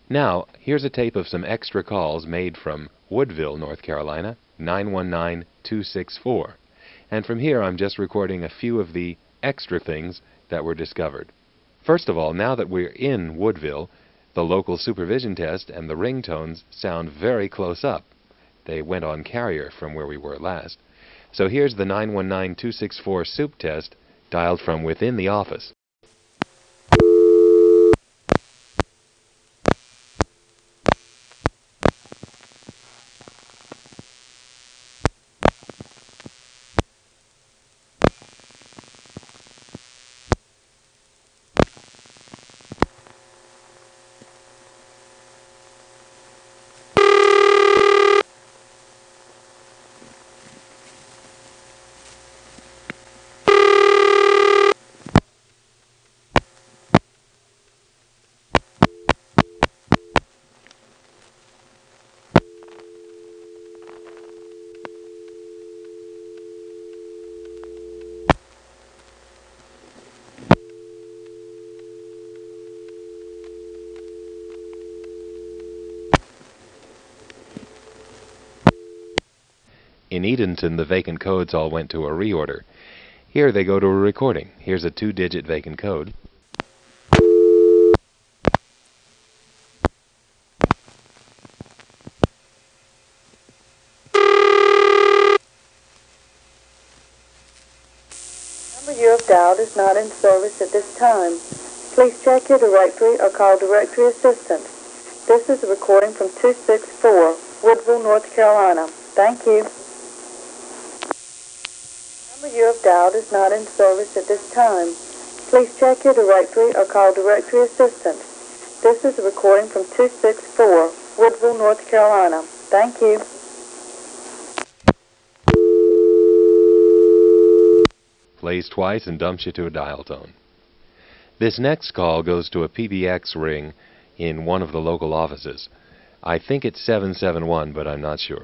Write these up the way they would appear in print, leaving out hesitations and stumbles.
Now, here's a tape of some extra calls made from Woodville, North Carolina, 919-264. And from here, I'm just recording a few of the extra things that were discovered. First of all, now that we're in Woodville, the local supervision test and the ringtones sound very close up. They went on carrier from where we were last. So here's the 919-264 soup test dialed from within the office. In Edenton, the vacant codes all went to a reorder. Here they go to a recording. Here's a 2-digit vacant code. The number you have dialed is not in service at this time. Please check your directory or call directory assistance. This is a recording from 264, Woodville, North Carolina. Thank you. The number you have dialed is not in service at this time. Please check your directory or call directory assistance. This is a recording from 264, Woodville, North Carolina. Thank you. Plays twice and dumps you to a dial tone. This next call goes to a PBX ring in one of the local offices. I think it's 771, but I'm not sure.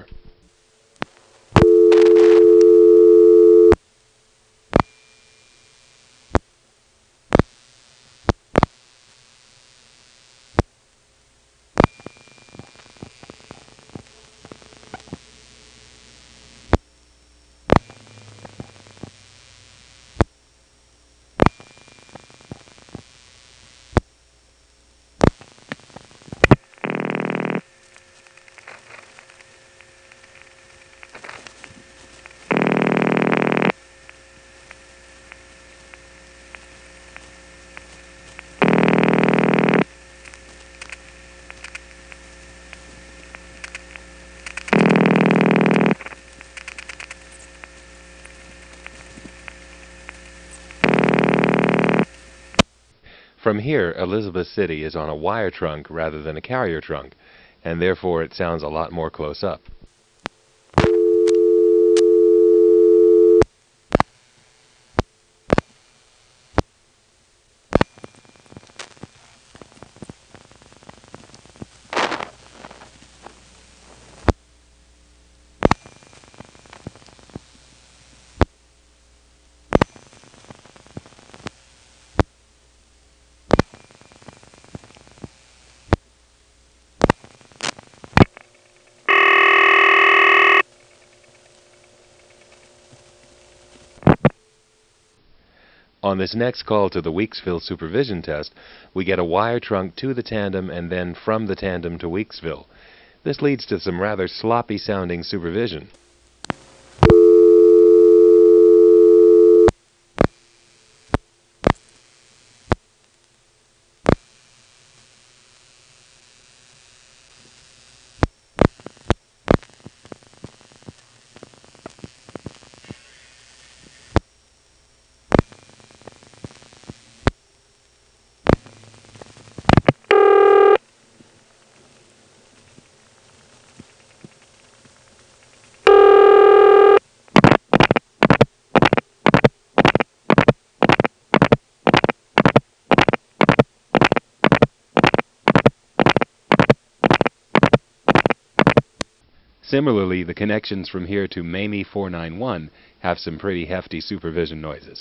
From here, Elizabeth City is on a wire trunk rather than a carrier trunk, and therefore it sounds a lot more close up. On this next call to the Weeksville supervision test, we get a wire trunk to the tandem and then from the tandem to Weeksville. This leads to some rather sloppy sounding supervision. Similarly, the connections from here to Mamie 491 have some pretty hefty supervision noises.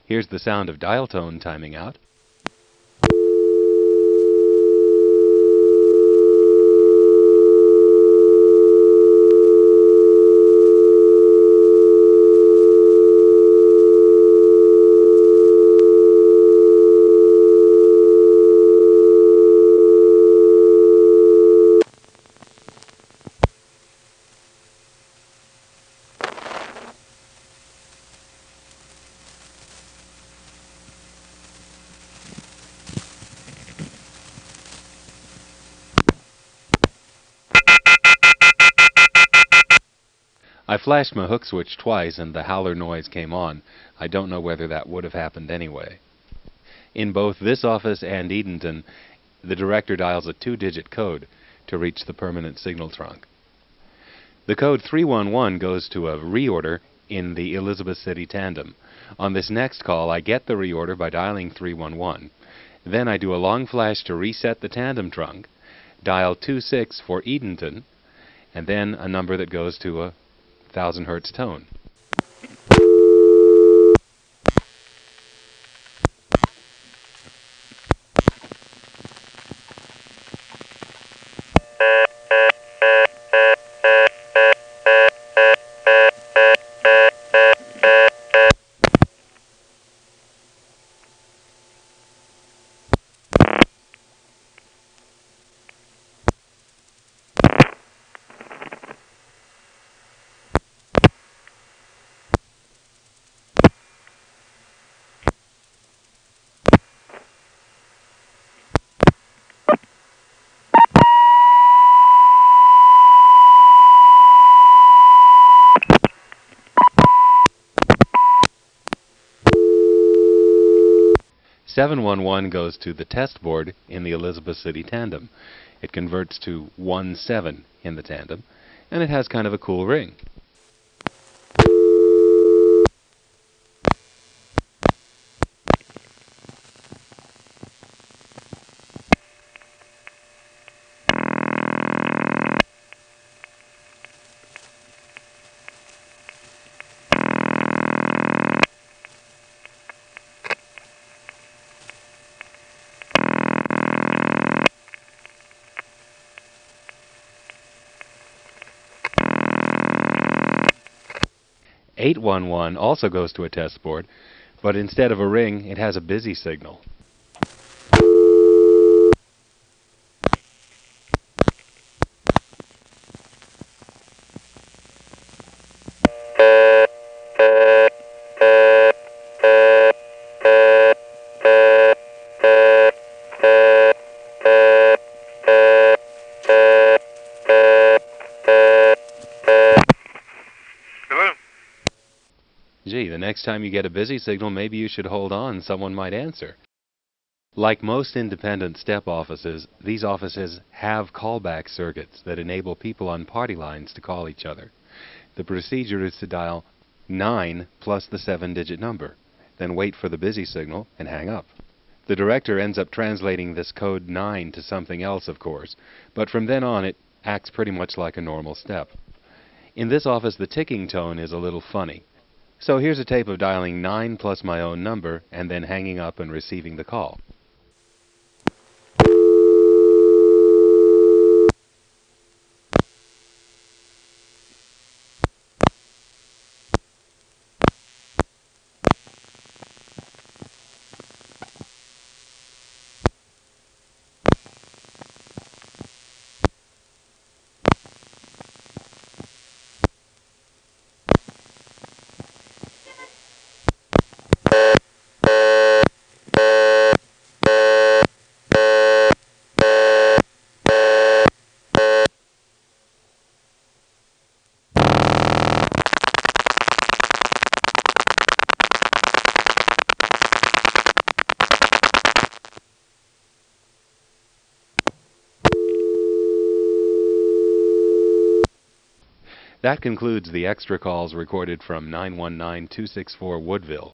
Here's the sound of dial tone timing out. I flashed my hook switch twice and the howler noise came on. I don't know whether that would have happened anyway. In both this office and Edenton, the director dials a 2-digit code to reach the permanent signal trunk. The code 311 goes to a reorder in the Elizabeth City tandem. On this next call, I get the reorder by dialing 311. Then I do a long flash to reset the tandem trunk, dial 26 for Edenton, and then a number that goes to a 1000 Hertz tone. Seven 711 goes to the test board in the Elizabeth City tandem. It converts to 17 in the tandem, and it has kind of a cool ring. Eight 811 also goes to a test board, but instead of a ring, it has a busy signal. Gee, the next time you get a busy signal, maybe you should hold on. Someone might answer. Like most independent STEP offices, these offices have callback circuits that enable people on party lines to call each other. The procedure is to dial 9 plus the 7-digit number, then wait for the busy signal and hang up. The director ends up translating this code 9 to something else, of course, but from then on it acts pretty much like a normal STEP. In this office, the ticking tone is a little funny. So here's a tape of dialing 9 plus my own number and then hanging up and receiving the call. That concludes the extra calls recorded from 919-264 Woodville.